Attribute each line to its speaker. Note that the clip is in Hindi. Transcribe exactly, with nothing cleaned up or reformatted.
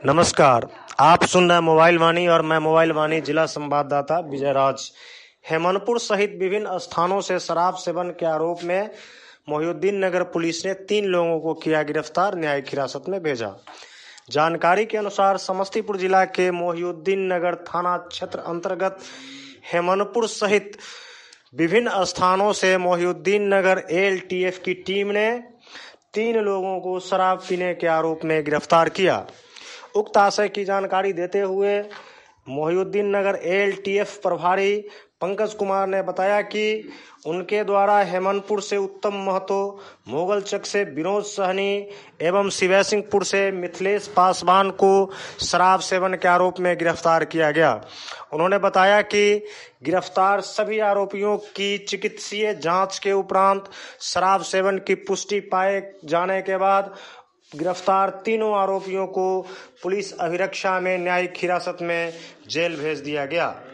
Speaker 1: नमस्कार, आप सुन रहे हैं मोबाइल वाणी और मैं मोबाइल वाणी जिला संवाददाता विजय राज। हेमनपुर सहित विभिन्न स्थानों से शराब सेवन के आरोप में मोहिउद्दीन नगर पुलिस ने तीन लोगों को किया गिरफ्तार, न्यायिक हिरासत में भेजा। जानकारी के अनुसार समस्तीपुर जिला के मोहिउद्दीन नगर थाना क्षेत्र अंतर्गत हेमनपुर सहित विभिन्न स्थानों से मोहिउद्दीन नगर एएलटीएफ की टीम ने तीन लोगों को शराब पीने के आरोप में गिरफ्तार किया। उक्त आशय की जानकारी देते हुए मोहिउद्दीन नगर एएलटीएफ प्रभारी पंकज कुमार ने बताया कि उनके द्वारा हेमनपुर से उत्तम महतो, मोगलचक से विनोद सहनी एवं शिवसिंहपुर से मिथिलेश पासवान को शराब सेवन के आरोप में गिरफ्तार किया गया। उन्होंने बताया कि गिरफ्तार सभी आरोपियों की चिकित्सीय जांच के उपरांत शराब सेवन की पुष्टि पाए जाने के बाद गिरफ्तार तीनों आरोपियों को पुलिस अभिरक्षा में न्यायिक हिरासत में जेल भेज दिया गया।